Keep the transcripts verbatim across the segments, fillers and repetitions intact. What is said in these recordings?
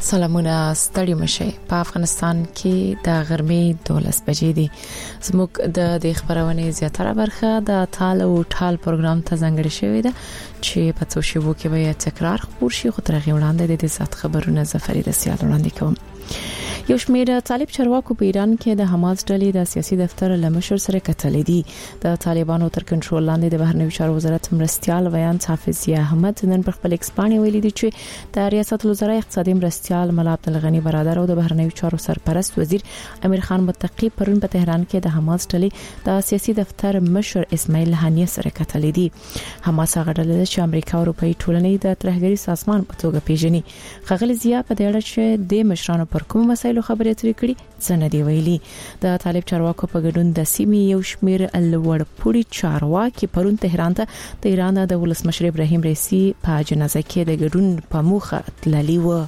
سلامونه ستړي مشه په افغانستان کې د غرمې دولس بجې دي زموږ د د خبرونه زیاتره برخه د ټال او ټال پروګرام ته ځانګړې شوې ده چې په څو شیبو کې به تکرار خبر شي خو تر هغه وړاندې د دې سات خبرونه زفری رسیدل وړاندې کوم یو شمېر طالب چارواکو په ایران کې د حماس ډلې د سیاسي دفتر لمشر سره کتلې دي د طالبانو تر کنټرول لاندې د بهرنیو چارو وزارت مرستيال ویان حافظ احمد نن په خپل ایکسپانی ویلي دي چې د ریاست الوزرا اقتصادي مرستيال ملا عبدالغنی برادر او د بهرنیو چارو سرپرست وزیر امیر خان متقی پرون په تهران کې د حماس ډلې د سیاسي دفتر مشر اسماعیل هانیه سره کتلې دي حماس هغه ډلې چې امریکا او اروپאי ټولنې د ترهګری سازمان په توګه پیژني خغلی زیات په دې اړه چې د مشرانو پر کوم مسایل خبرې اترې کړي څنګه دی ویلي د طالب چارواکو په ګډون د سیمې یو شمیر لوړ پوړي چارواکي پرون تهران ته د ایران د ولسمشر ابراهیم رئیسی په جنازه کې د ګډون په موخه تللی و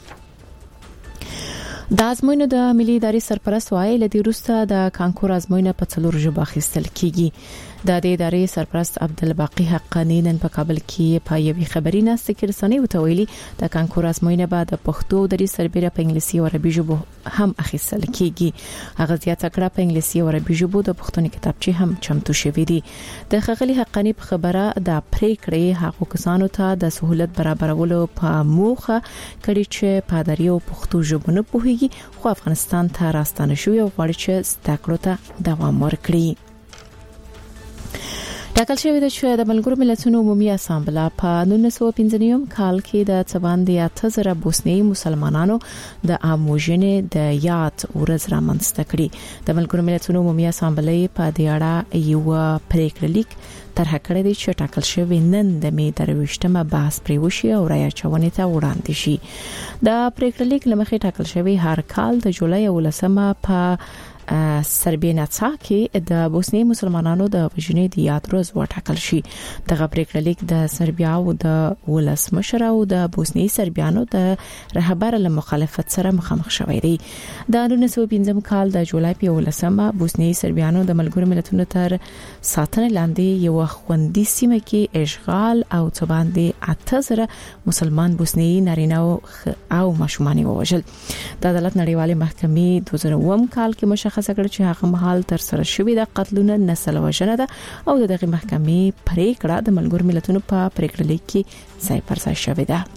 د ازموینو د ملي ادارې سرپرست وایي لدی روسته د کانکور ازموینه په څلور ژبه اخیستل کیږي د دې ادارې سرپرست عبدالباقی حقانی نن په کابل کې په یوې خبري ناسته کې رسنۍ وتویلي د کانکور ازموینه بعد د پښتو د سربېره په انګلیسي او عربي ژبه هم اخیستل کیږي هغه زیاته کړه په انګلیسي او عربي ژبه د پښتون کتابچې هم چمتو شوې دي د خغلی حقانی په خبره د پریکړې حقوق کسانو ته د سہولت برابرولو په موخه کړي چې پادری او پښتو ژبه نه پوهیږي خو افغانستان ته راستانه شوی او غواړي چې ستاکړو ته دوام ورکړي ټاکل شوی د چې د ملګرو ملتونو عمومي اسامبله په نولس سوه پنځه نیم کال کې د څباندې اته زره بوسنیي مسلمانانو د اموژنې د یاد ورځ رامنځته کړي د ملګرو ملتونو عمومي اسامبله په دې اړه یو پریکړه لیک طرح کړی دی چې ټاکل شوی نن د مې درويشتمه بحث پریوشي او رایا چونې ته وړاندې شي د پریکړه لیک لمخې ټاکل شوی هر کال د جولای ولسمه په سربیناڅا کې د بوسنی مسلمانانو د وژنې د یاد ورځ وټاکل شي دغه پریکړه لیک د سربیا او د ولسمشر او د بوسنی سربیانو د رهبر له مخالفت سره مخامخ شوی دی د نولس سوه پنځم کال د جولای په ولسمه بوسنی سربیانو د ملګرو ملتونو تر ساتنې لاندې یو خوندي سیمه کې اشغال او څباندې اته زره مسلمان بوسنی نارینه او ماشومان وژل د عدالت نړیوالې محکمې دوه زره اووه کال کې مشخص خاصه چې هغه مهال تر سره شوې د قتلونو نسل وژنه ده او دغه محکمې پریکړه د ملګرو ملتونو په پریکړه لیک کې ځای پر ځای شوې ده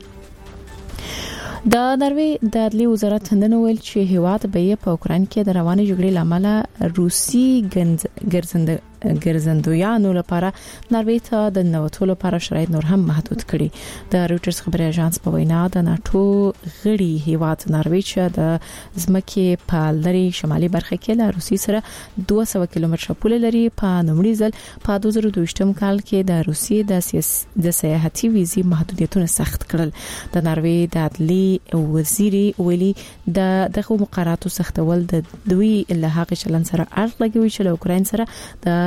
د نروې د عدلي وزارت نن ویل چې هیواد به په اوکران کې د رواني جګړې لامل روسي ګرځند ګرځندویانو لپاره نروې ته د نوټو لپاره شرایط نور هم محدود کړي د رويټرز خبري اژانس په وینا د ناتو غړي هیواد نروې چې د ځمکې په لری شمالي برخه کې له روسي سره دوه سوه کیلومتره پوله لري په نومړي ځل په دوه زره دوه کال کې د روسي د د سیاحتي ویزي محدودیتونه سخت کړل د نروې د عدلي وزیر ویلي د دغه مقرراتو سختول د دوی له هغه چلن سره اړه لګوي چې له اوکرين سره د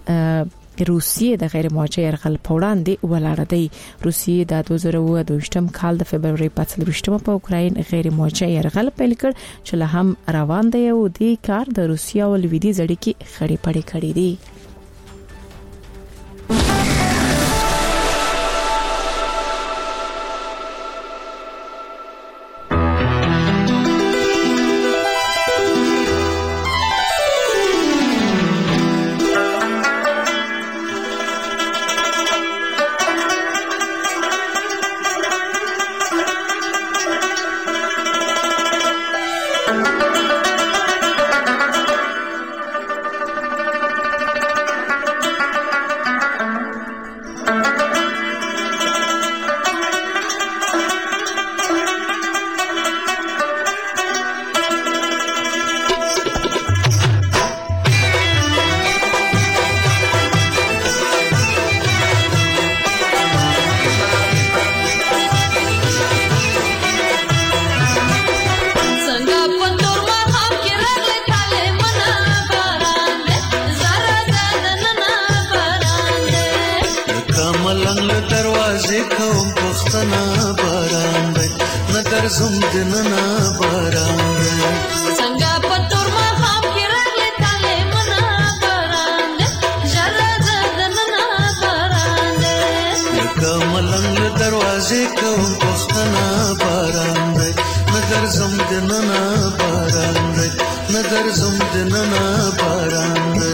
روسیې د غیر موجه يرغل په وړاندې ولاړ دی روسیې د دوه زره اووه دوه کال د فبرवरी په څلورویشتمه په اوکراین غیر موجه يرغل پیل کړ چې له هم روان دی او د کار د روسیا او لویدیځ اړیکې خړې پړې کړې دي دروازې کوم پښتنه باران دی نگر زم دننا باران دی نگر زم دننا باران دی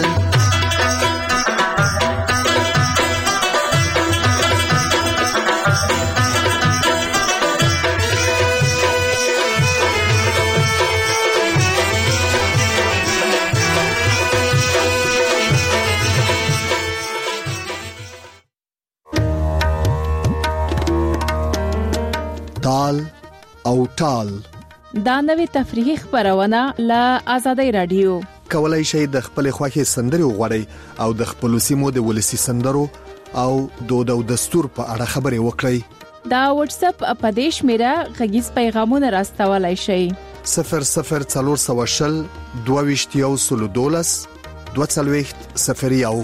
تال او ټال دا نوې تفریحي خبرونه له آزادۍ رادیو کولای شئ د خپل خوښي سندري وغوړئ او د خپل سیمو د ولسی سندرو او دود او دستور په اړه خبري وکړئ. دا واتس اپ اپدیش میرا غږیز پیغامونه راستولای شئ صفر صفر څلور سوشل دوه سلو دولس دوه څلوېښت صفر یو.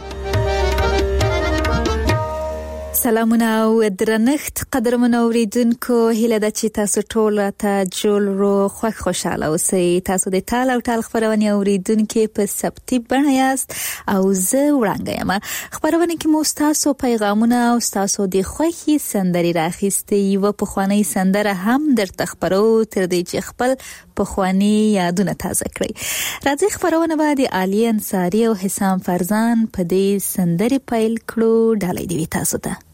سلامونه او درنښت قدرمنو اوریدونکو، هیله ده چې تاسو ټول ته جوړ رو خوښ خوشاله اوسئ. تاسو د ټال او ټال خبرونه اوریدونکو په سبتي بڼه یاست او زه وړاندې یم. خبرونه کې مو تاسو پیغامونه او تاسو د خوښي سندري راخستې یو په خواني سندره هم درته خبرو تر دې چې خپل په خواني یادونه تازه کړئ. راځي خبرونه بعد علي انصاری او حسام فرزان په دې سندري پیل کړو. ډالۍ دی تاسو ته.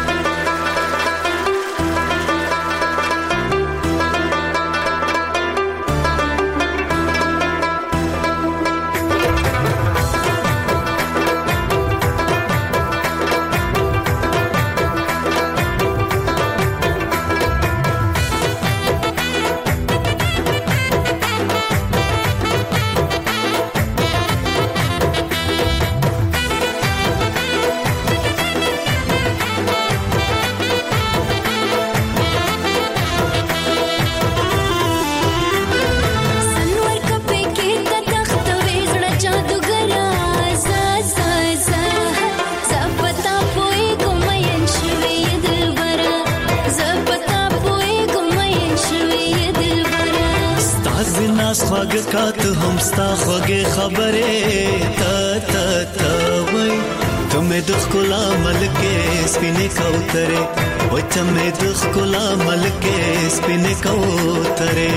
خواږه هم ستا خوږه خبره تا تا تا وای ته مې د ښکلا ملکه سپینې کوتره وای ته مې د ښکلا ملکه سپینې کوتره.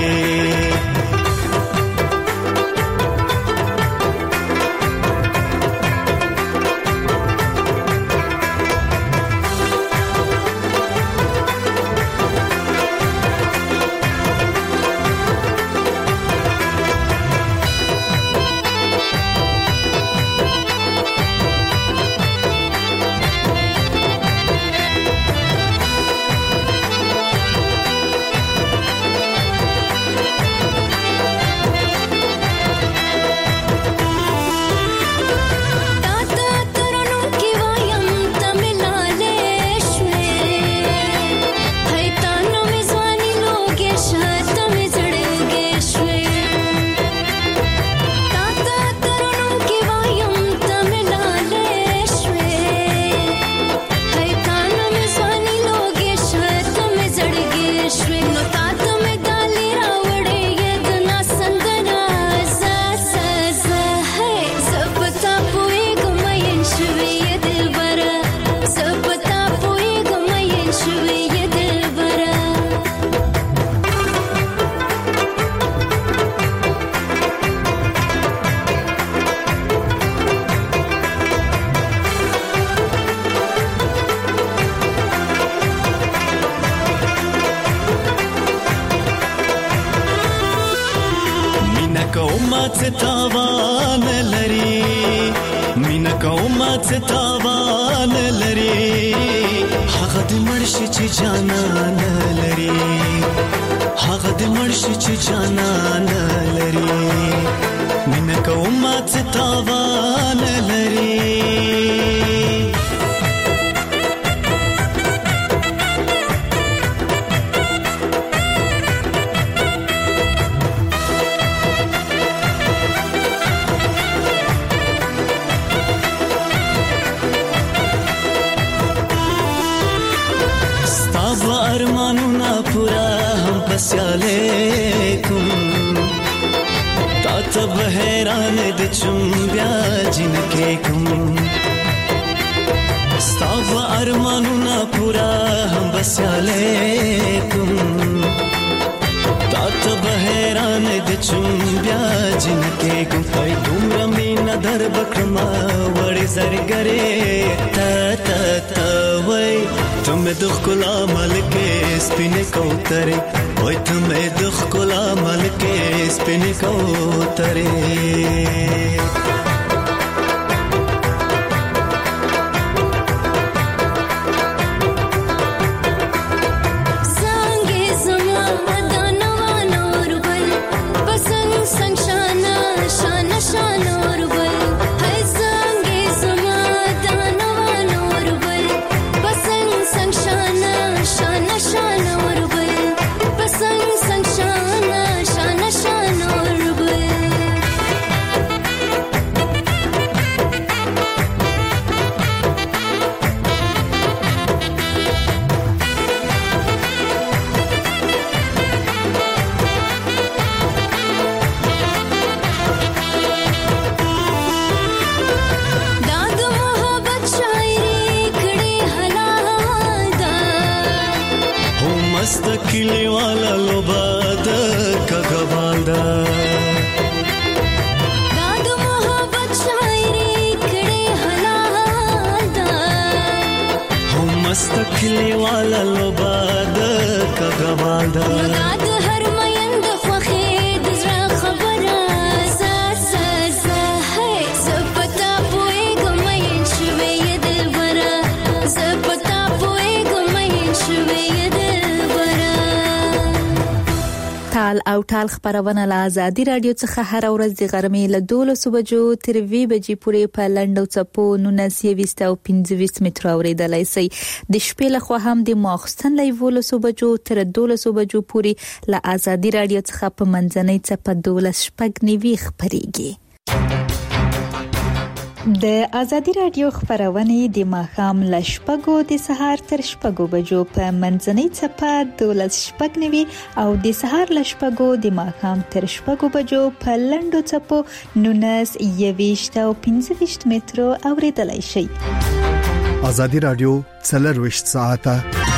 تاوان لري مینا کومات تاوان لري هغه د مرشي چې جانان لري هغه د مرشي چې جانان لري مینا کومات تاوان لري. علیکم تا تب حیران د چم بیا جن کې کوم ستاسو ارمانونه پورا هم بس علیکم ته بهران د چون بیا جن کې ګوتای دومره مینا در بکما وړي زرګره تا تا تا وای تم د خلا ملکه سپینه کوتره وای تم د خلا ملکه سپینه کوتره کلی والا لوباد کګوالدا داد محبت شاعری کړي حلادا هم مست کلی والا لوباد کګوالدا داد هر مېند خوخه د زړه خبره ز ز ز هي زپتا پوي ګمین شوي دلبره زپتا پوي ګمین شوي تال او تال خبرونه له ازادي رادیو څخه هر ورځ د غرمې له دولس بجو تر وی بجې پورې په لندو چپو نونس یويست او پنځه متر اوریدلای شي د شپې له خوا هم د ماخستن له ولس بجو تر دولس بجو پورې له ازادي رادیو څخه په منځنۍ چپه دولس شپږ نیوي خبريږي د ازادي رادیو خبرونه د ماخام لشپګو د سهار تر شپګو بجو په منځنۍ چپه دولس شپږ نیوي او د سهار لشپګو د ماخام تر شپګو بجو په لندو چپو نونس یويست او پنځه متر اوریدلای شي ازادي رادیو څلرويشت ساعته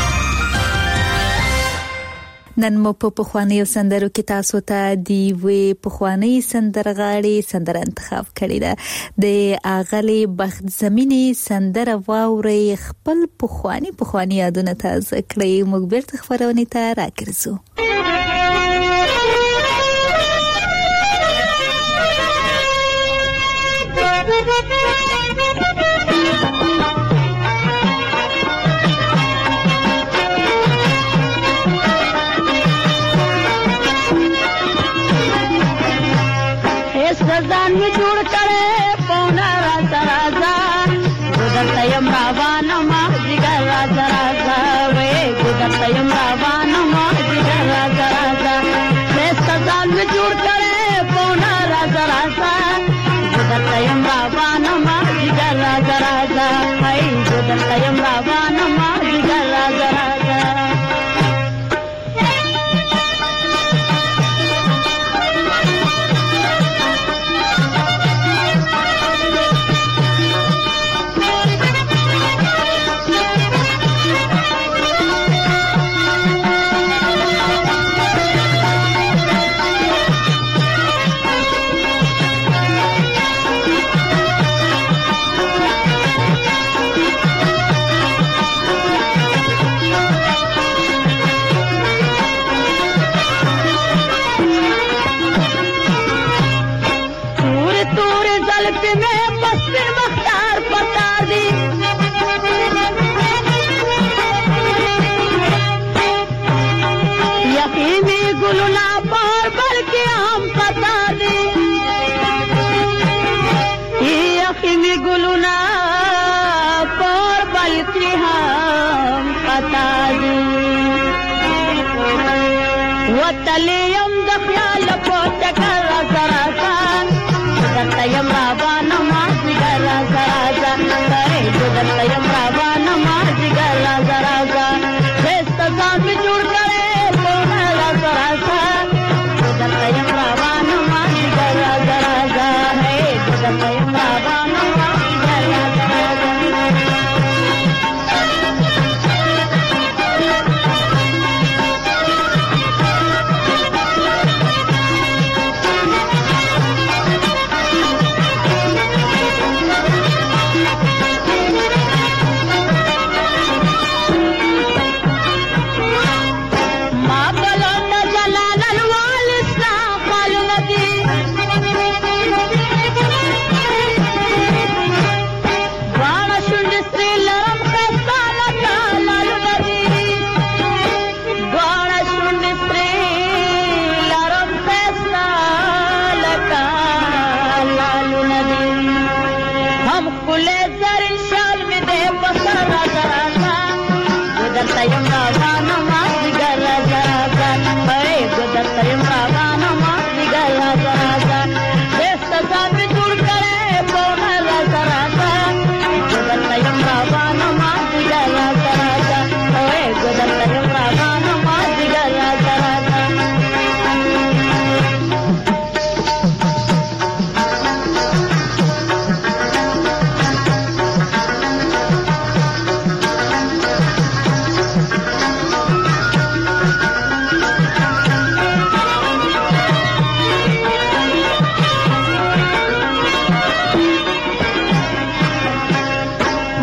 نن مو په پخوانیو سندرو کې تاسو ته دی وی پخوانی سندرغاړي سندر انتخاب کړی ده د اغلی بخت زمینی سندر واوري خپل پخوانی پخوانی یادونه تازه کړی موږ بیرته خبرونه ته راګرځو ځان می جوړ کړي پونا راځه راځه ګدرته یم روانه ما جګر راځه راځه وې ګدرته یم روانه ما جګر راځه راځه ځان می جوړ کړي پونا راځه راځه ګدرته یم روانه ما جګر راځه راځه هاي ګدرته یم روانه ما جګر راځه راځه وتليم دخيال بوتك الرزرزان دلتيم رابانا ما زيغر رزرزان فريد دلتيم رابانا ما زيغر رزرزان فستزان بجور کرے پونا رزرزان دلتيم رابانا ما زيغر رزرزان دلتيم رابانا ما زيغر رزرزان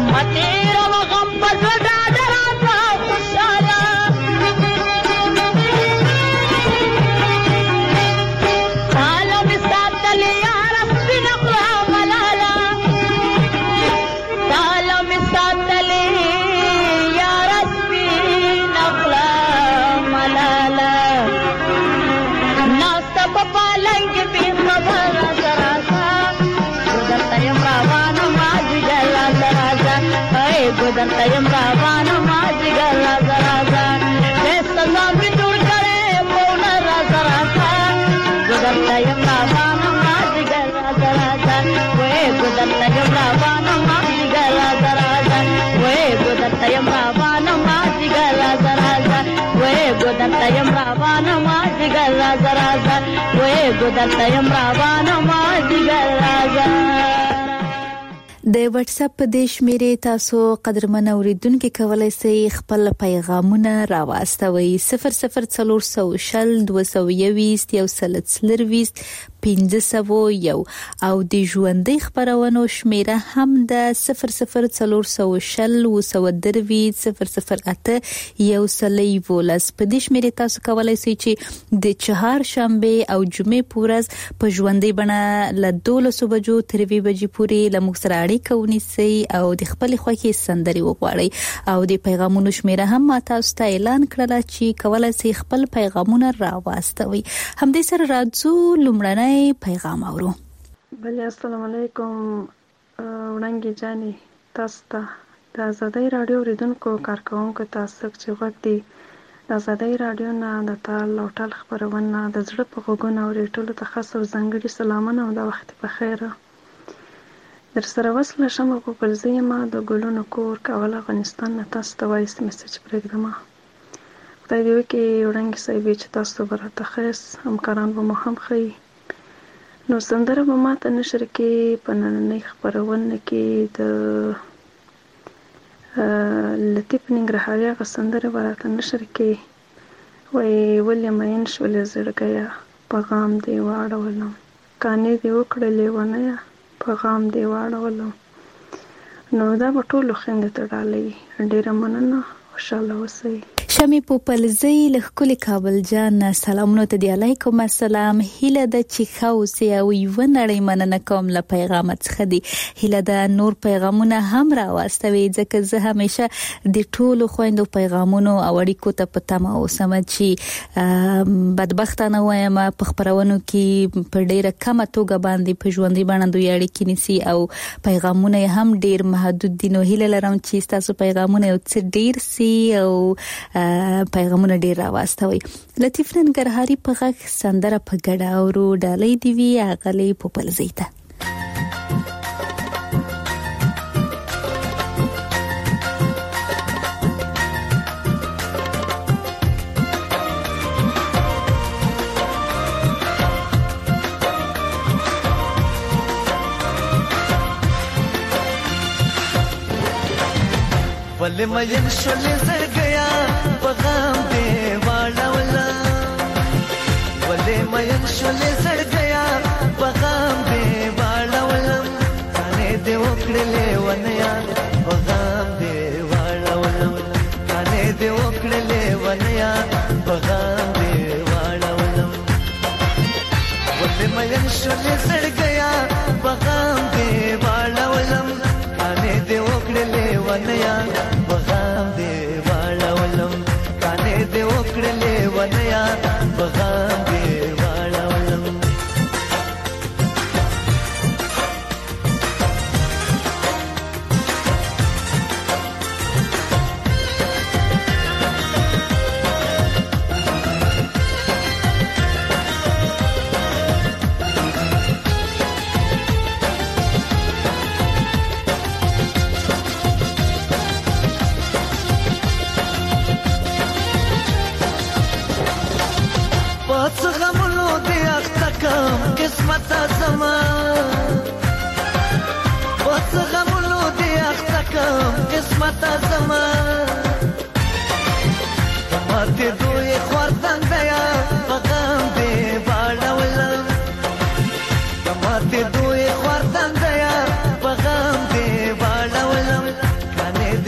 متیر و غم پر ډاډ راځه خوشاله تاله مې ساتلې یاره سپین خوا ملاله تاله مې ساتلې یاره سپین خوا ملاله ناسته په پالنګ بې خبره زه راځه زه درته یم روانه ما جګر راځه راځه ای زه درته یم روانه ما جګر راځه راځه ښایسته ځان مې جوړ کړی پونه راځه راځه زه درته یم روانه ما جګر راځه راځه وی زه درته یم روانه ما جګر راځه راځه وی زه درته یم روانه ما جګر راځه راځه وی زه درته یم روانه ما جګر راځه راځه وی زه درته یم روانه ما جګر راځه د واتس اپ په دې شمیرې تاسو قدرمن اوریدونکو کولای شئ خپل پیغامونه راوستوي صفر صفر څلور سو شل دوه سو یويست یو سل څلرويست پنځه سو یو او د ژوندۍ خبرونو شمیره هم د صفر صفر څلور سو شل و سو درويست صفر صفر اته یو سل ولس په دې شمیرې تاسو کولای شئ چې د چهار شنبه او جمعې پورز په ژوندۍ بڼه ل دولس بجو تر وی بجې پورې لمغ سره اړیکه ونیسئ او د خپل خوښي سندري وغواړئ او د پیغامونو شمیره هم تاسو ته اعلان کړل چې کولای شئ خپل پیغامونه راوستوي هم دې سره راځو لمړنۍ پیغام اورو. بله السلام علیکم وړانګې جانې تاسو ته د آزادۍ رادیو اوریدونکو کارکوونکو تاسو چې غوږ دی د آزادۍ رادیو نه د تال او ټال خبرونه د زړه په غوږونو اوري ټولو ته خاص او ځانګړي سلامونه او د وخت په خیر در سره وصله شمه په پلزې ما د ګلونو کور کول افغانستان نه تاسو ته وایس میسج پرېږدم خدای دې وکړي وړانګې صاحبې چې تاسو به راته خیس همکاران به مو هم ښیي نو سندره به ما ته نشر کې په نننۍ خپرونه کې د لطیف ننګرهاري هغه سندره به راته نشر کې وایي ولې مین شولې زړګیه پیغام دې واړولم کانې دې وکړلې ونیه پیغام دې واړولم نو دا به ټولو خویندو ته ډالۍ ډېره مننه خوشحاله اوسئ شمی پوپلزی لخکل کابل جان سلامونو ته دی علیکم السلام هیله د چیخاوسی او یو نړۍ مننه کوم له پیغام څخه دی هیله د نور پیغامونه هم راوستوي ځکه زه همیشه د ټولو خويندو پیغامونو او اړیکو ته پته ما اوسم چې بدبختانه وایم په خبرونو کې په ډیره کمه توګه باندې په ژوندۍ باندې دوی اړیکې نسی او پیغامونه هم ډیر محدود دي نو هیله لرم چې تاسو پیغامونه یو څه ډیر سي او پیغامونه ډیر راوستوي لطیف ننګرهاري په غږ سندره په ګډه اورو ډالۍ دی وی اغلی په پلزیته ولې مې شولې زړګیا پیغام دې واړولا ولې مې شولې زړګیا پیغام دې واړولا کانې دې وکړلې ونیا پیغام دې واړولا کانې دې وکړلې ونیا پیغام دې واړولا ولې مې شولې زړګیا پیغام دې واړولا کانې دې وکړلې ونیا پیغام دې واړولم کانې دې وکړلې ونیا پیغام دې واړولم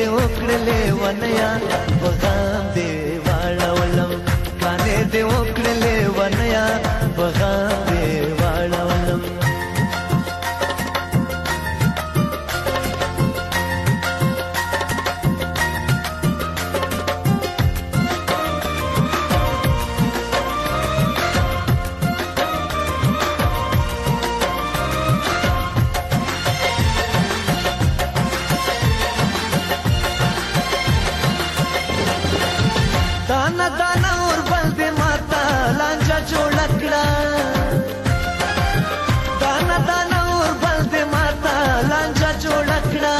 دې وکړلې ونیا بغام دې واړولم کانې دې وکړلې ونیا بغام دې واړولم دانا دانا اور بل دې ماتا لانجا جوړ کړه دانا دانا اور بل دې ماتا لانجا جوړ کړه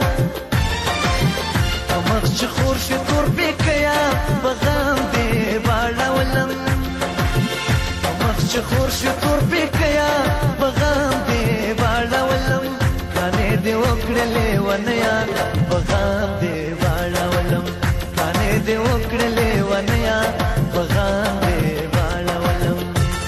مخ چې خور شي تور پکیا بغام دې واړولم مخ چې خور شي تور پکیا بغام دې واړولم کانې دې وکړلې ونیا بغام دې واړولم کانې دې وکړلې ونیا بغام دې واړولم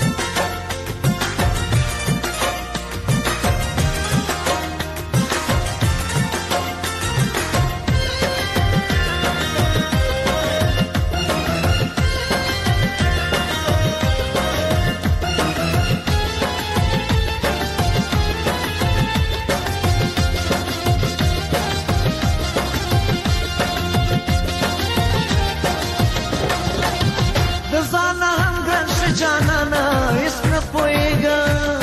جانانا اس نه پويګا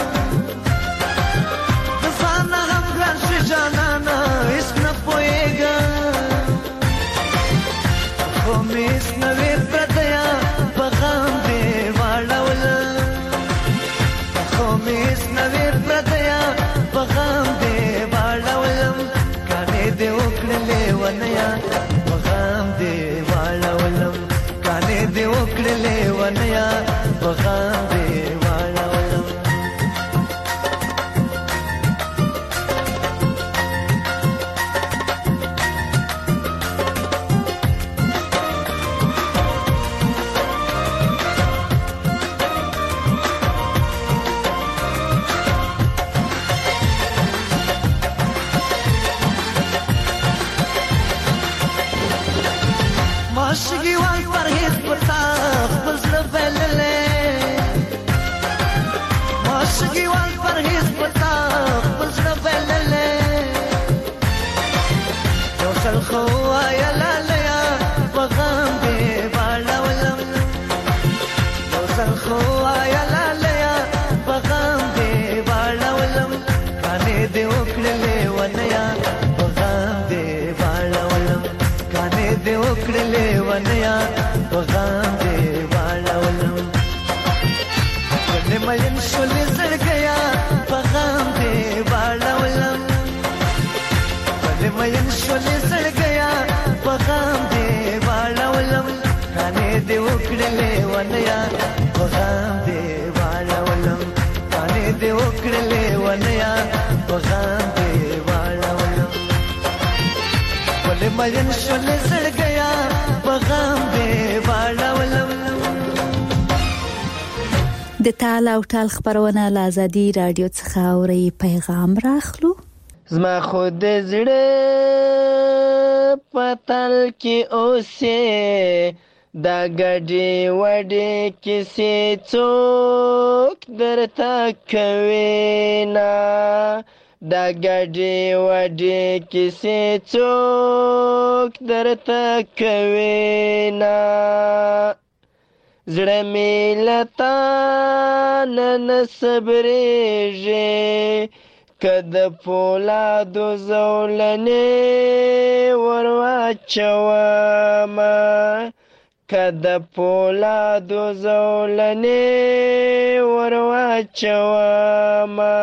زانا هم ګران شي جانانا اس نه پويګا خو مې سنوي پردیا بغام دې واړولم خو مې سنوي پردیا بغام دې واړولم کانې دې وکړلې ونیا بغام دې واړولم کانې دې وکړلې ونیا بغام دې واړولم ماشګي وال پرهیز پتا خپل زړه بللې ماشګي وال پرهیز پتا خپل زړه بللې یو څل خو یا لالیا بغام دې واړولم یو څل خو یا لالیا بغام دې واړولم کانې دې وکړلې ونیا بغام دې واړولم کانې دې وکړلې ونیا بغام دې واړولم کله مې شولې زړګیا بغام دې واړولم کله مې شولې زړګیا بغام دې واړولم کانې دې وکړلې ونیا بغام دې واړولم کانې دې وکړلې ونیا بغام دې واړولم کله مې شولې زړګیا بغام دې واړولم د تال او ټال خبرونه له آزادي رادیو څخه اوري پیغام راخلو زما خود زړه پتل کې اوسه دا ګډي وډي کیسې څوک درته کوي نه دا ګډي وډي کیسې څوک درته کوي نه زړه مې لتا نن صبرېږي کد پولادو زولنې ورواچوما کد پولادو زولنې ورواچوما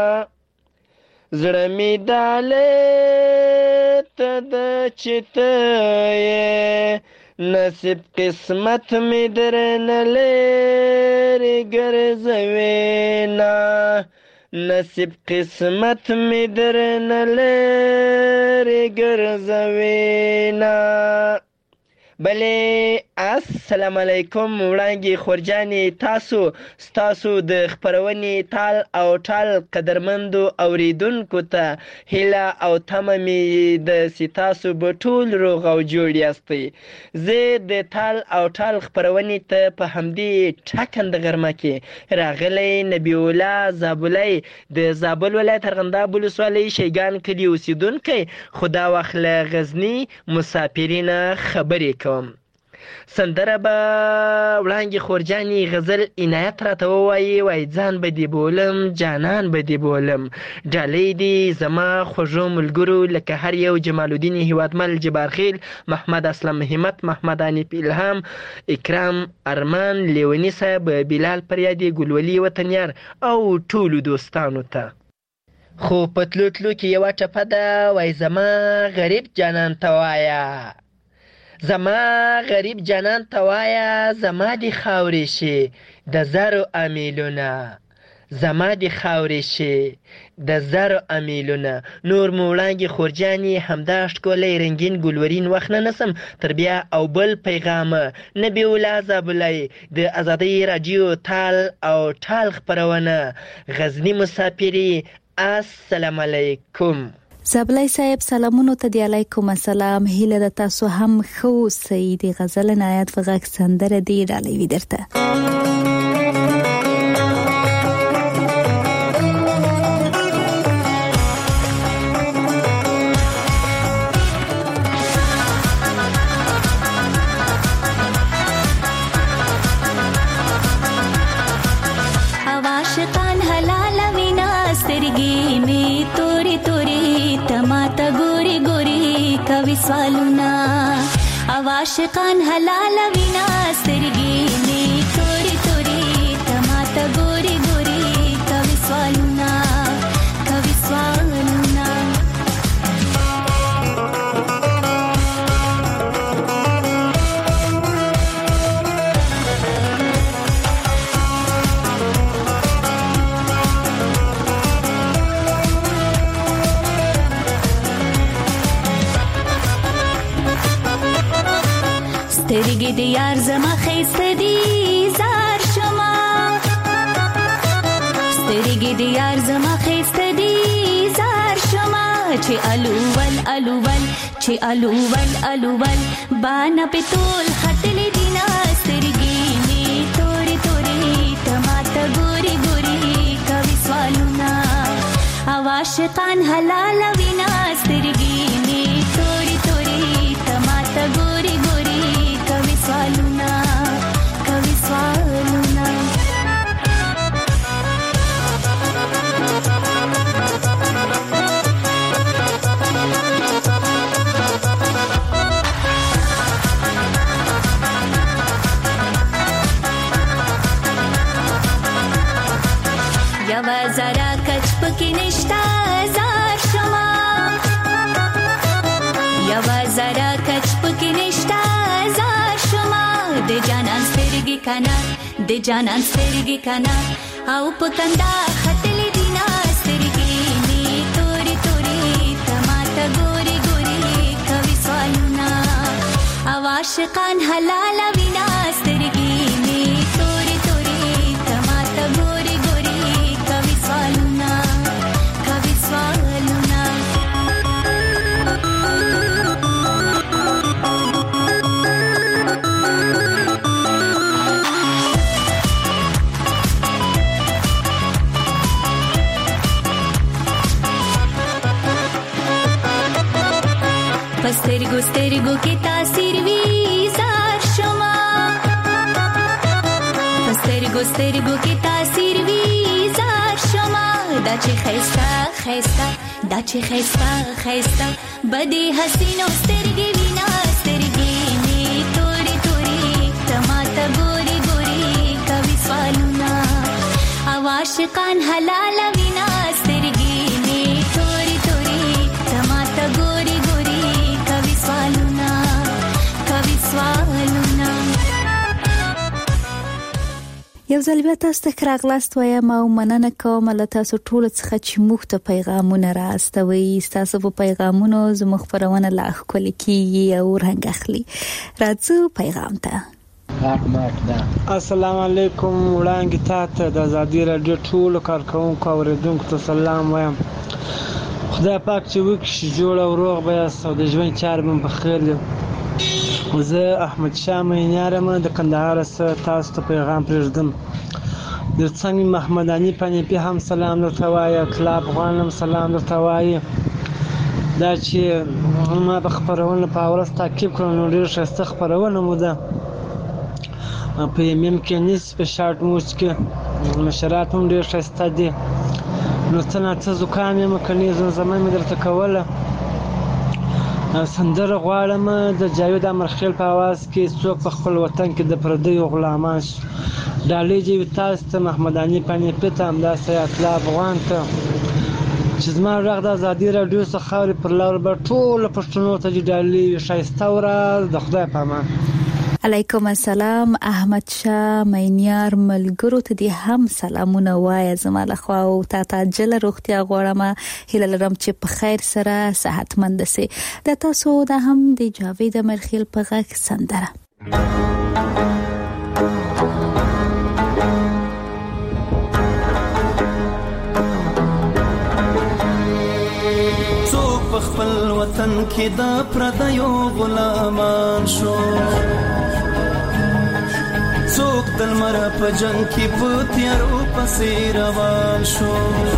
زړه مې دالې ته د چته نصیب قسمت می درنه لري ګرځوینا نصیب قسمت می درنه لري ګرځوینا بلې السلام علیکم وړانګې خورجانې، تاسو ستاسو د خپرونې تال او ټال قدرمندو اوریدونکو ته هیله او تمه مې د ستاسو به ټول روغ او جوړ یاستئ. زه د تال او ټال خپرونې ته په همدې ټاکنده غرمه کې راغلی نبی الله زابلی د زابل ولایت ارغنداب ولسوالۍ شیګان کلي اوسیدونکی، خو دا وخت له غزني مسافرینه خبرې کوم. سندره به وړانګې خورجانې غزل عنایت راته ووایي، وایي ځان به دې بولم جانان به دې بولم، ډالۍ دې زما خوږو ملګرو لکه هر یو جمال الدین هیوادمل، جبارخیل، محمد اسلم همت، محمد حنیف الهام، اکرام ارمان، لیونی صاحب، بلال پریادي، ګلولي وطنیار او ټولو دوستانو ته. خو په تلو تلو کې یوه ټپه ده، وایي زما غریب جانان ته وایه، زما غریب جانان ته وایه، زما د خاورې شي د زرو امیلونه، زما د خاورې شي د زرو امیلونه. نور مو وړانګې خورجانې همدا ښکلی رنګین ګلورین وخت نه نسم تر بیا او بل پیغامه. نبی الله زابلی د ازادۍ راډیو تال او ټال خپرونه، غزني مسافري. السلام علیکم. زابلی صاحب سلامونو ته دی. علیکم السلام. هیله د تاسو هم ښه اوسئ. د غزل عنایت په غږ سندره دی ډالۍ وي درته. عاشقان حلال وینا سترګې می توري توري تماته ګوري ګوري کوي سوالونه، عاشقان حلال وینا سترګې می توري توري تماته ګوري ګوري کوي سوالونه کوي سوالونه. سترګې د یار زما ښایسته دي زار شما، سترګې د یار زما ښایسته دي زار شما، چې الوول الوول چې الوول الوول بانا په ټول ختلې دي نا سترګې مې تورې تورې تماته ګوري ګوري کوي سوالونه، عاشقان حلال وینا سترګې مې تورې تورې تماته ګوري ګوري کوي سوالونه کوي سوالونه. یوه زره کچ پکې نشته زار شما، یوه زره کچ پکې نشته زار شما، د جانان سترګې کنه د جانان سترګې کنه او په کنده ختلې دي نا سترګې مې تورې تورې تماته ګوري ګوري کوي سوالونه، عاشقان حلال وینا سترګې مې تورې تورې تماته ګوري ګوري کوي سوالونه کوي سوالونه. سترګو سترګو کې تاثیر وی زار شما، سترګو سترګو کې تاثیر وی زار شما، دا چې خیستا خیستا دا چې خیستا خیستا بدی حسینو سترګې وینا سترګې مې تورې تورې تماته ګوري ګوري کوي سوالونه، عاشقان حلال وینا سترګې مې تورې تورې تماته ګوري ګوري کوي سوالونه کوي سوالونه. یو ځل بیا تاسو ته راغلاست وایم او مننه کوم له تاسو ټول څخه چې موږ ته پیغامونه راستوي. تاسو په پیغامونو زموږ خبرونه لا ښکلي کیږي او رنګ اخلي. راځو پیغام ته. السلام علیکم. وړاندې تاسو د آزادي رادیو ټول کارکونکو او اوریدونکو ته سلام وایم. خدای پاک چې وکړي جوړ او روغ به یاست او د ژوند چارې مو په خیر وي. زه احمد شاه مینار یم د کندهار څخه تاسو ته پیغام پرېږدم. درڅنګ محمد علي پنیپي هم سلام درته وایه. کلاب افغان هم سلام درته وایه. دا چې ما په خپرونه په اورس تعقیب کړم نو ډېر ښایسته خپرونه مو ده. په یم کې نیس په شارټ موز کې نشرات هم ډېر ښایسته دي. نو څه نه څه زکام یم کني زمزمه مې درته کوله. سندره غواړم د جاوید امرخیل په आवाज کې څوک په خپل وطن کې د پردیو غلامان شي. ډالۍ دې وي تاسو ته محمد علي پنیپي ته همداسې اطلاع افغان ته چې زما غږ د ازادي راډیو څخه خاورې پر لار به ټولو پښتنو ته دې ډالۍ وي. ښایسته ورځ. د خدای په امان. علیکم السلام. احمد شاه مینار ملګرو ته دې هم سلامونه وایه زما لخوا او تا ته عاجله روغتیا غواړم. هیله لرم چې په خیر سره صحتمند سي. د تاسو دا هم د جاوید امرخیل په غږ سندره. څوک په خپل وطن کې د پردیو غلامان شو. څوک د لمر په جنگ کې په تیارو پسې روان شو.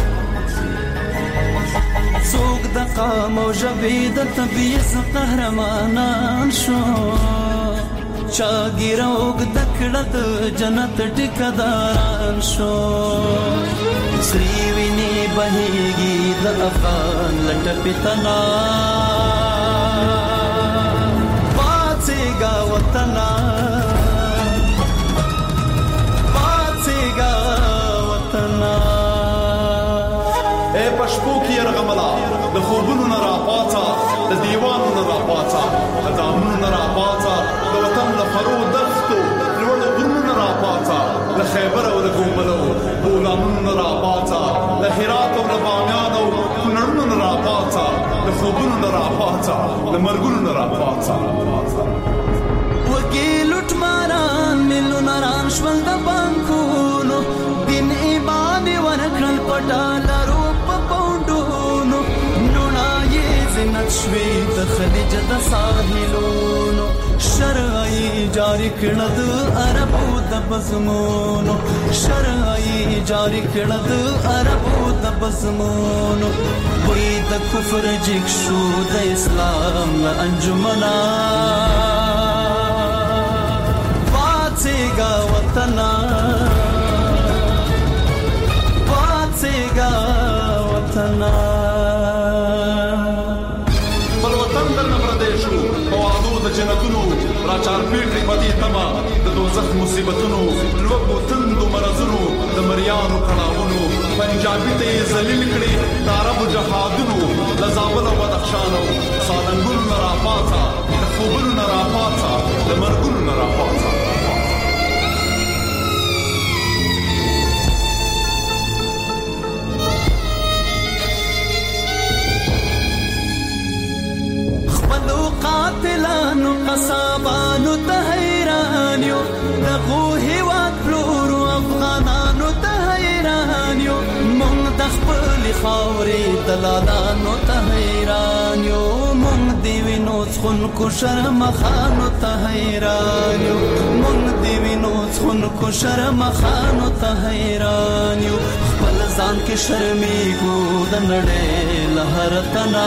څوک د قام او ژبې د تبعیض قهرمانان شو. چا ګیره اوږده کړه د جنت ټیکهداران شو. سرې وینې بهېږي د افغان له ټپې تنا. پاڅېږه وطنه پشپو کې يرغملا د خوبونو نه راپاڅا د دیوانو نه راپاڅا د دامونو نه راپاڅا د وطن له فرو دښتو لوړو غرونو نه راپاڅا له خیبر او د ګومبلو بولانونو نه راپاڅا د هرات او د بامیان او کونړونو نه راپاڅا د خوبونو نه راپاڅا د مرګونو نه راپاڅا. وګي لټ ماران ملونه ران شول د بانکونو دین ایمان ورکړل پټالرو شوی د خلیج د ساحلونو. شرعي جاری کړه د عربو د بزمونو. شرعي جاری کړه د عربو د بزمونو. وای د کفر جګ شو د اسلام له انجمنا. پاتېږه وطنه پاتېږه وطنه. د جنتونو را چارپېټې پدې تما د دوزخ مصیبتونو لوګو تندو مرزونو د مریانو کړهونو. پنجابي ته یې ذلیل کړي د عربو جهادونو. د زابل او بدخشان او سالنګونو نه راپاڅا د خوبونو نه راپاڅا د مرګونو نه راپاڅا. قاتلانو قصابانو ته حیران یو. دغو هیواد پلورو افغانانو ته حیران یو. مونږ د خپلې خاورې دلالانو ته حیران یو. مونږ د وینو څښونکو شرمخانو ته حیران یو. مونږ د وینو څښونکو شرمخانو ته حیران یو. خپل ځان کې شرمېږو د نړۍ له هر تنا.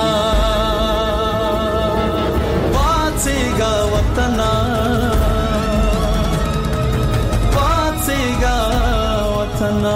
پاڅېږه وطنه پاڅېږه وطنه.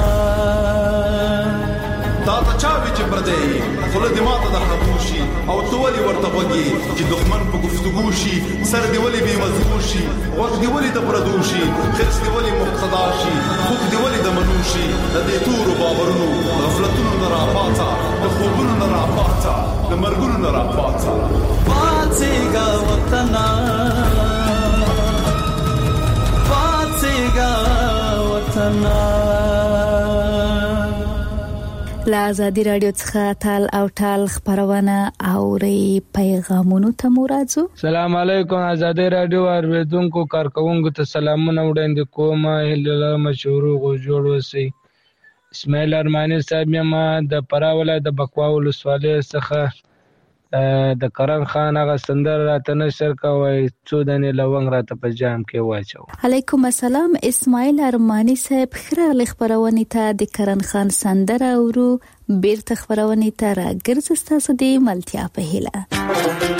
دا ته چا وی چې پردی خوله دې ماته د خاموشي او تو ولې ورته وږي چې دښمن په گفتگو شي. سر دې ولې بې مزغو شي. غوږ دې ولې د پردو شي. خرس دې ولې مقتدا شي. خوب دې ولې د منو شي. د دې تورو باورونو غفلتونو نه راپاڅا د خوبونو نه راپاڅا د مرګونو نه راپاڅا. پاڅېږه وطنه پاڅېږه له ازادي رادیو څخه تال او ټال خبرونه اوري پیغامونو ته مرادو. سلام علیکم ازادي رادیو اوریدونکو کارکونکو ته سلامونه وړاندې کوم. هلله مشهور غو جوړ وسی اسماعیل ارمانی صاحب یم د فراه ولایت د بکوا ولسوالۍ څخه. د کرن خان هغه سندره راته نشر کوي څو دانې لونګ راته په جام کې واچو. علیکم السلام اسماعیل ارمانی صاحب خیره خبرونه ته د کرن خان سندره اورو بیرته خبرونه ته راګرځ ستاسو د ملتیا په هیله.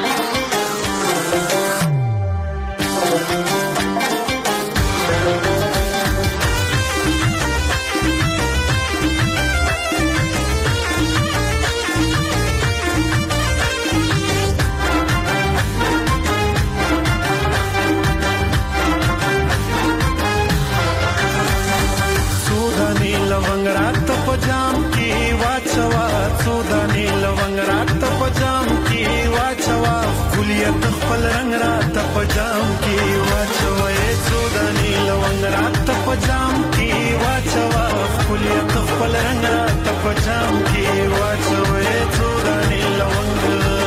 خپل رنگ را ته پجام کې واچوي سوداني لونګ را ته پجام کې واچوا خپل خپل رنگ را ته پجام کې واچوي سوداني لونګ.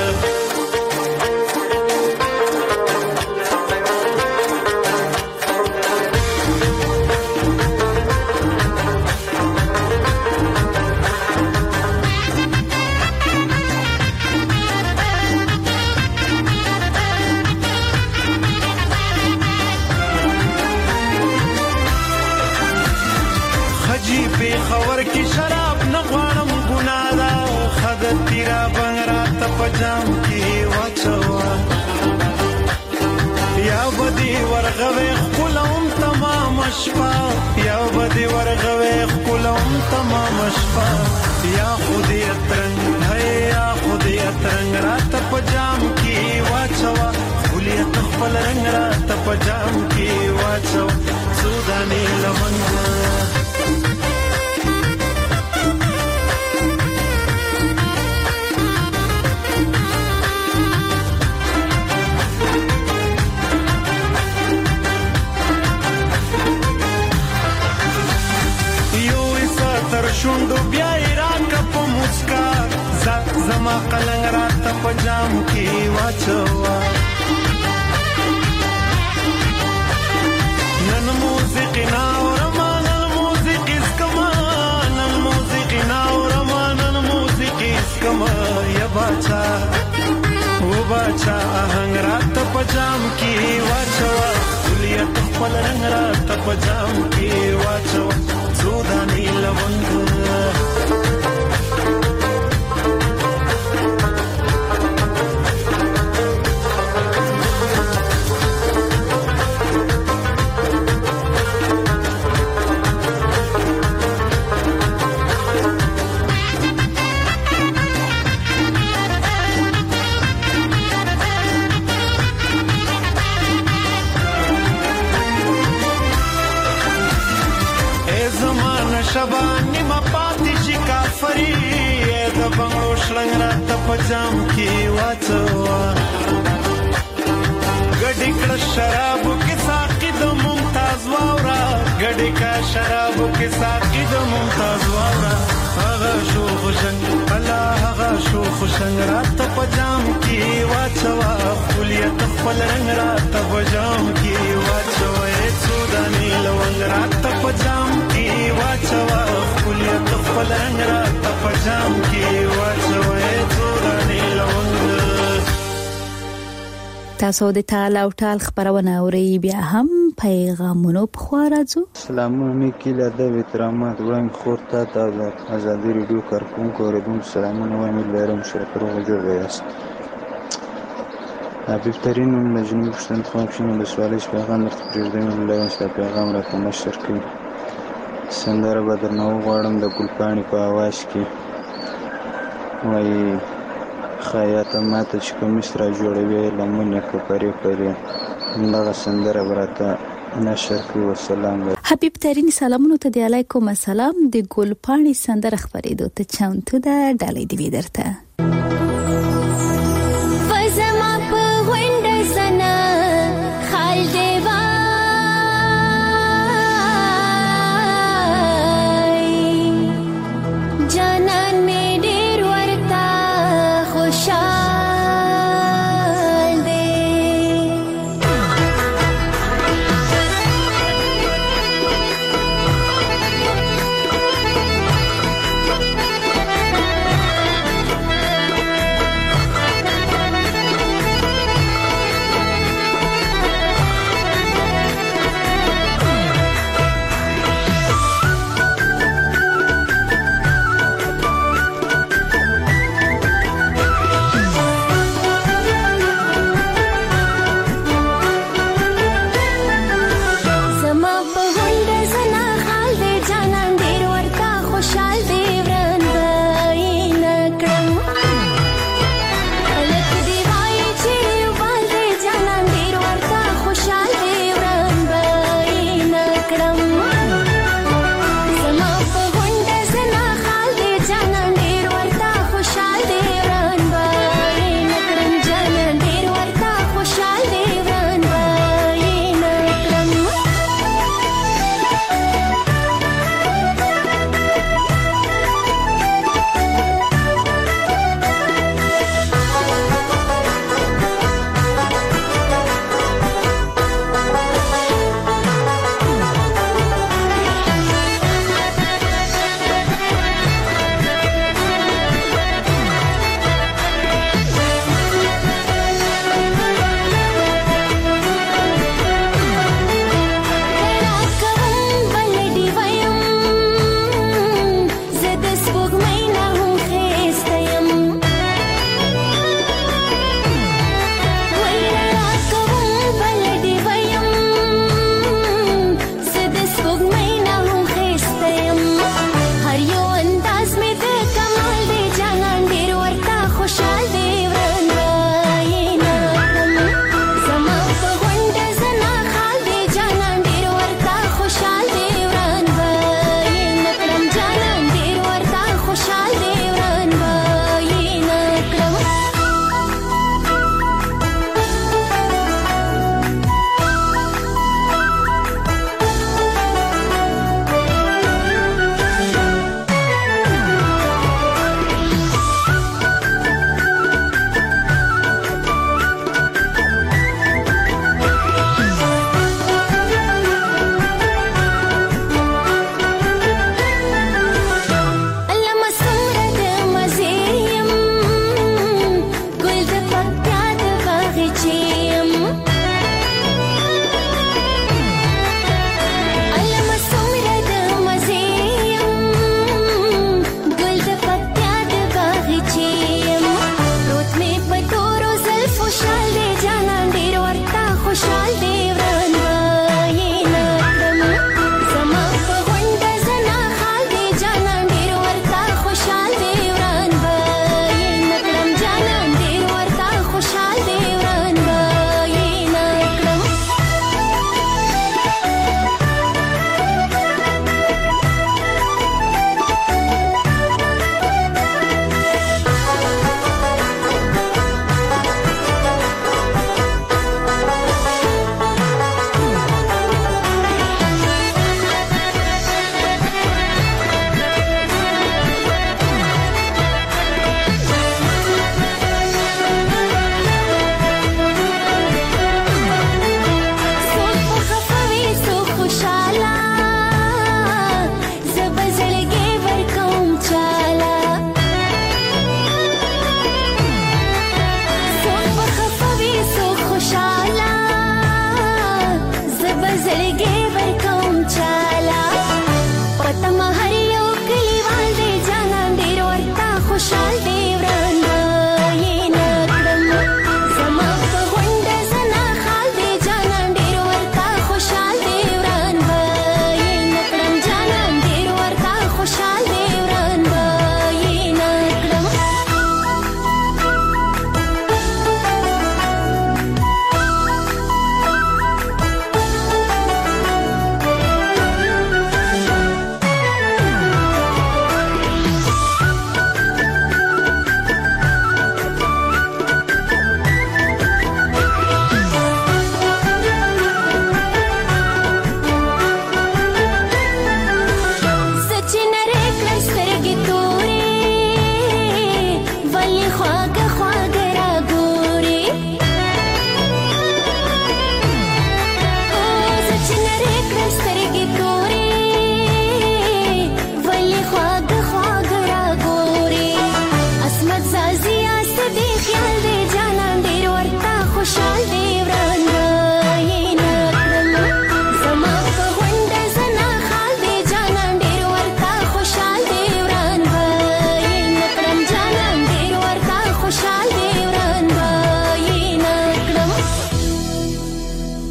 پجام کې واچوا یا بدی ورغوي خپلوم تمام شپه یا بدی ورغوي خپلوم تمام شپه یا خودی اترنګ ہے یا خودی اترنګ رات پجام کې واچوا خپل خپل رنگ رات پجام کې واچوا سوداني لونګ. شوندو بیا ایراک په مسکا زما قلنګ راته پجام کې واچوا نن موسیقي ناورما نن موسیقي اسکما نن موسیقي ناورما نن موسیقي اسکما یا باچا و باچا آهنګ راته پجام کې واچوا کلیت خپل رنگ راته پجام کې واچوا سوداني لونګ. شبانی ما پاتې شي کافری د بنگلو شلنګ راته پجام کې واچوا ګډې کړه شرابو کې ساقي د ممتاز واورا ګډې کړه شرابو کې ساقي د ممتاز واورا هغه شو خوشنګ الله هغه شو خوشنګ راته پجام کې واچوا خپلیت خپل رنگ راته پجام کې واچوا سوداني لونګ راته پجام کې واچوا خپلیت خپل رنگ راته پجام کې واچوا سوداني لونګ. تاسو د تال او ټال خبرونه اوري بیا هم پیغامونو په خوا راځو. سلامونه کله د احترامات وایم خورته د ازادي رادیو کارکونکو اوریدونکو سلامونه وایم لرم شرف روغ جوړ یاست. حبیب ترین من لجنوب پښتون خامشین د سوالش پیغام درته پرېږدم لږ څه پیغام راته نشر کړئ. سندره به درنه وغواړم د ګلپاڼې په اواز کې وایي خیاطه ماته چې کمیس را جوړوي لمنې که پرې پرې همدغه سندره به راته نشر کړي. وسلام. حبیب ترین سلامونو ته دی. علیکم السلام. د ګلپاڼې سندره خپرېدو ته چمتو ده. ډالۍ دې وي درته. जा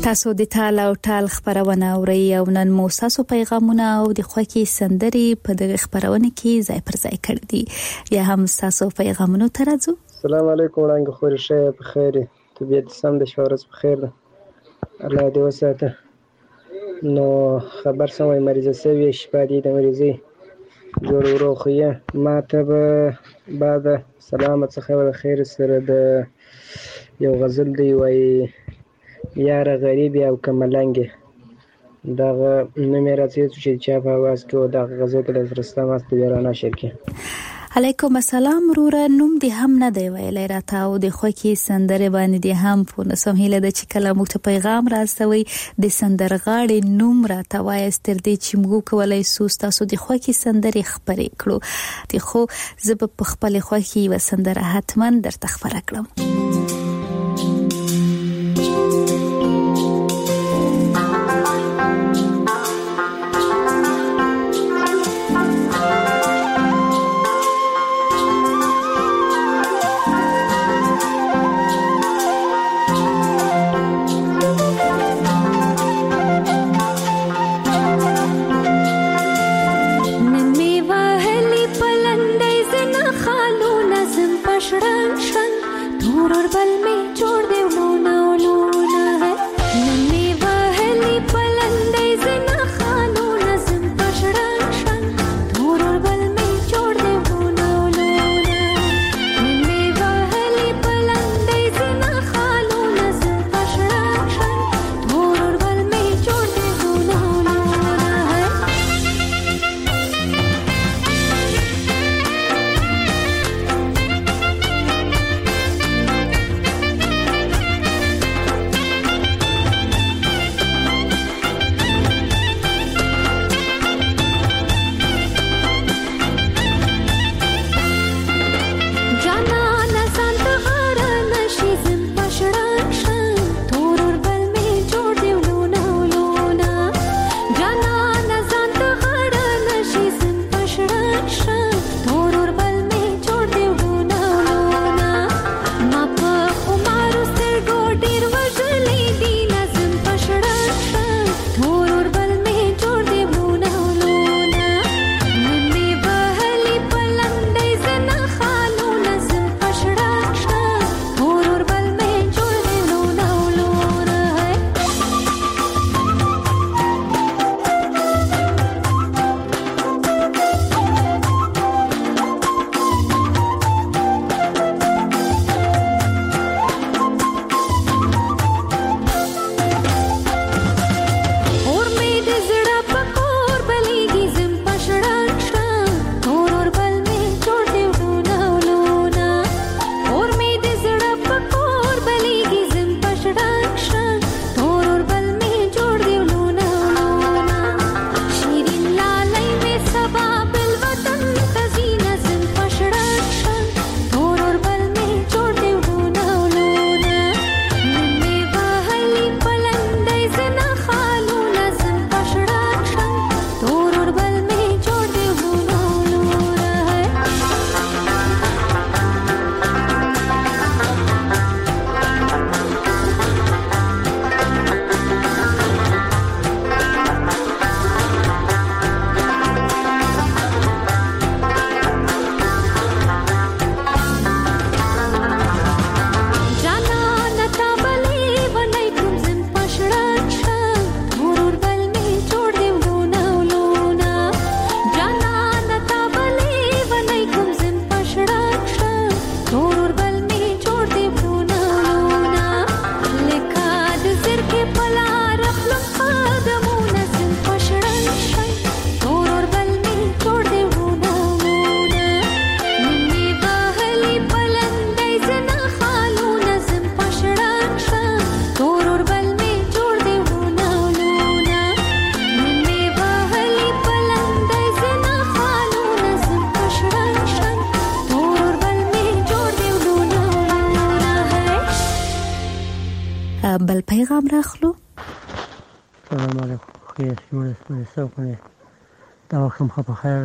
تاسو د تال او ټال خبرونه اورئ او نن مو تاسو پیغامونه او د خوکي سندري په دغه خبرونه کې ځای پر ځای کړی دي یا هم تاسو پیغامونه ترځو. السلام علیکم وړاندې خوري شه په خیر طبيعت سم د شورز په خیر الله دې وساته. نو خبر سموي مریضه سوي شپه دې د مریضي جوړ وروخیه ما ته به بعد سلامت څخه خیر سره د یو غزل دی وای یار غریب او کملنګ دغه نومې راځي چې چا په आवाज کې دغه غزل د فرستم است بیرانه شرکه. علیکم السلام روره نوم دې هم نه دی ویلای راته او د خوکي سندره باندې دې هم په نسم هیله د چې کله مو پیغام راستوي د سندرغاړي نوم راته وایست تر دې چې موږ کولای سو تاسو د خوکي سندري خبرې کړو ته خو زب په خپل خوکي و سندره حتما درته خبره کړم. بل پیغام راخلو. سلام علیکم خیر شماره سمونه سوکنه دا وقت هم خب خیر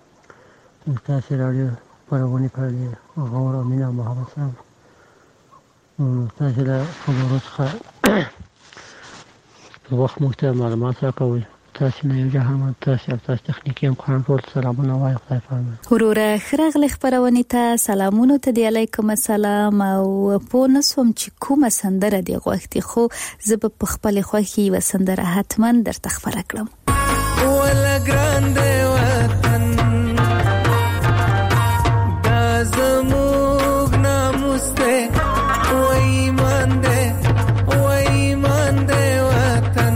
مستاسی رادیو پروانی پردی غور و مینا محمد سلام مستاسی را خبروت خیر وخت موږ ته معلومات راکوي تاسو نه یو جهان تاسو تاسو تخنیکی امکان ټول سلامونه وایي خدای پامه وروره خرغله خبرونه ته سلامونه ته دی علیکم السلام او په نسوم چې کومه سندره دی غوښتي خو زب په خپل خوخي و سندره حتما درته خبره کړم ولا ګرانده وطن دا زموږ ناموس ته و ایمان ده و ایمان ده وطن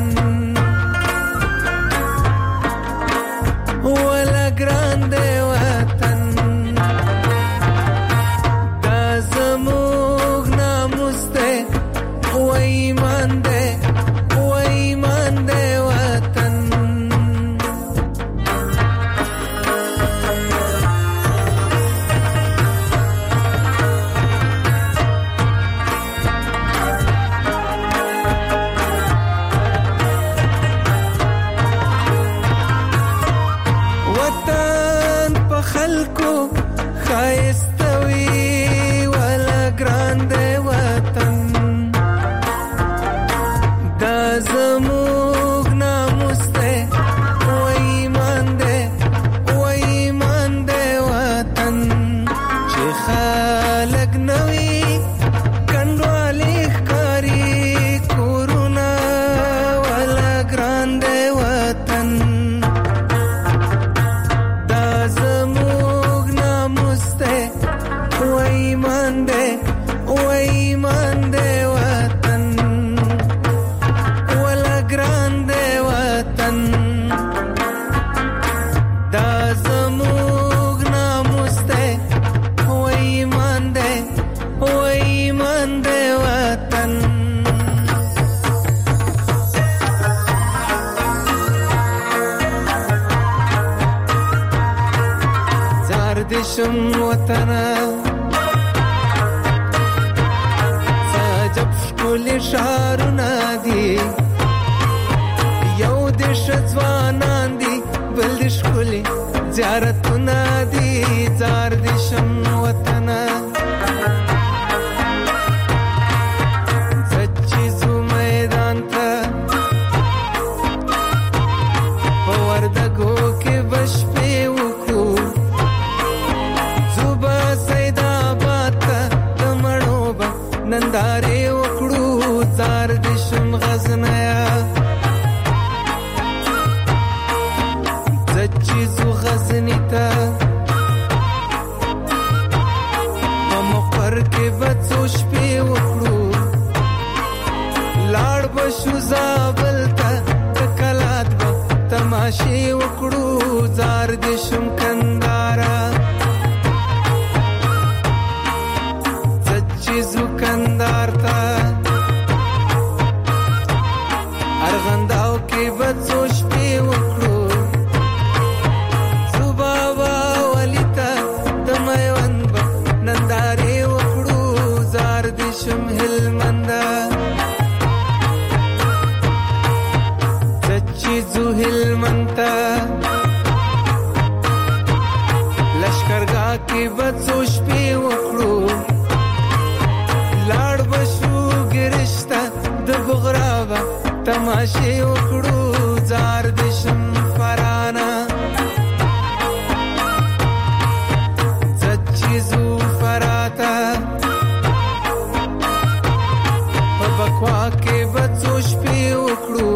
ولا ګرانده وطن دا زموږ ناموس ته و ایمان ده و ایمان ده وطن دشم وطنا ساجب شکل شارنا دی یو دش ځوانان دی بل دش کل زیارتنا دی زار دشم وطنا سچیزو میدان تا پوردگو کے بش پہ وکو ننداره وکړو زار دشم غزنیا زچیزو غزنی تا مقر کې بچو شپې وکړو لاړ بشو زابل تا کلات با تماشې وکړو زار دشم کندارا زکندار تا ارغنداو کې بچو شپې وکړو صبابا ولیتا د میوند نندارې وکړو زار دشم هلمندا چچی زو هلمنتا لشکرګاه کې بچو شپې وکړو لاړ بشو ګرشتا د بغراوا تماشې وکړو زار دشم فرانا چچیزو فراتا په بکوا کې بچو شپې وکړو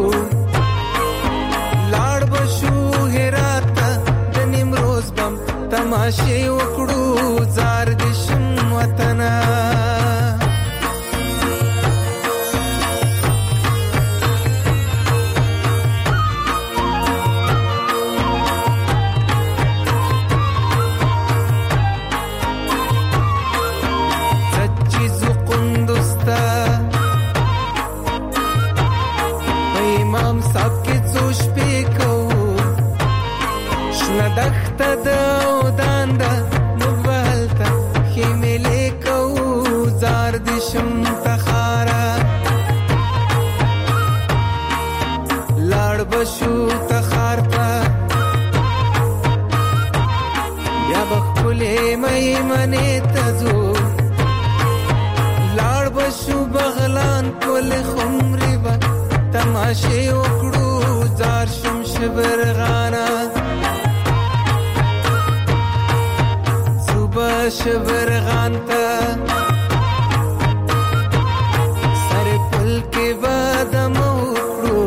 لاړ بشو هراتا د نیمروز بم تماشې وکړو زار دشم وطنا دخته دا ودانده مبالته خیملی کو زار دشم تخارا لاړ بشو تخارتا بیا بخپلی میمنی تزو لاړ بشو بغلان کل خمری با تماشا تماشې وکړو زار شم شبرغانا صبح شبرغان ته سر پل کې بادم وکړو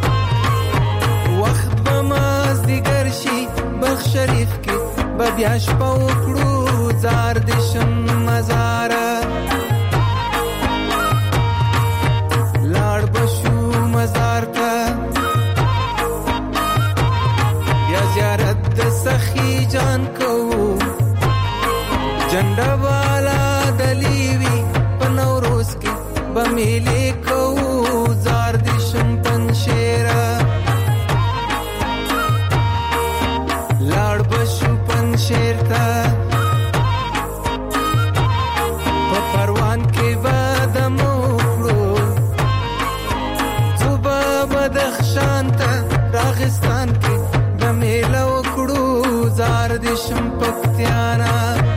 وخت به مازدیګر شي بخ شریف کې به بیا شپه وکړو زار دې شم مزاره لاړ بشو مزار ته بیا زیارت د سخی جان کوو جنډه والا دلیوی په نوروز کې به میلې کوو زار دې شم پنشیره لاړ بشو پنشیر ته په پروان کې بادم وکړو صبح بدخشان ته راغستان کې به میله وکړو زار دې شم پکتیانا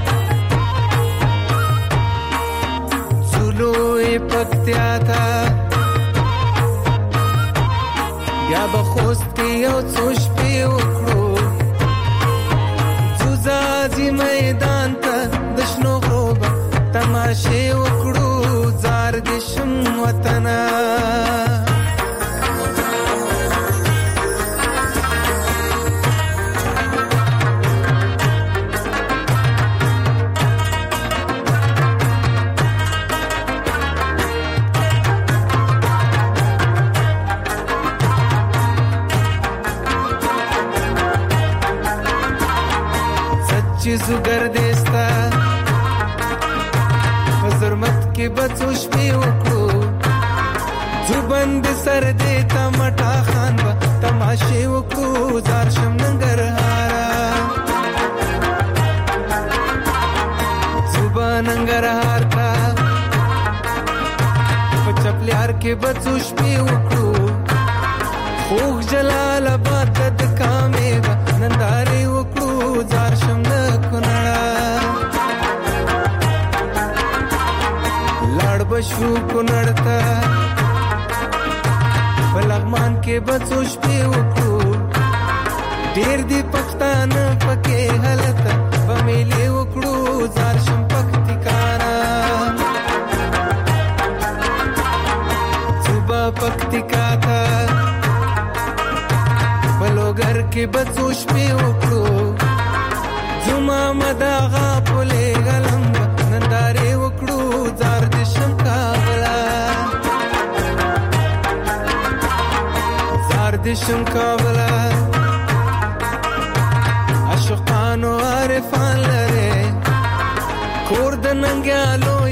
سولوی پکتیا ته بیا به خوست کې یو څو شپې وکړو ځوځي میدان ته د شنو غروب تماشې وکړو زار دې شم وطنه چیزو گردستا فزرمت کې بچو شپې وکړو زبند سر دې تمټا خان با تماشې وکړو زار شم ننګرهارا زبان ننګرهار تا په چپلیار کې بچو شپې وکړو خوږ جلال آباد د کامې با نندارې وکړو زار شم بشو کنړ ته په لغمان کې بچو شپې وکړو ډېر دي پښتانه پکې هلته په میلې وکړو زار شم پکتیکانا صبح پکتیکا ته په لوګر کې بچو شپې وکړو زما مداغه پولې غلم نندارې وکړو زار دې شم کابلا زار دې شم کابلا عاشقانو عارفان لره کور د ننګیالو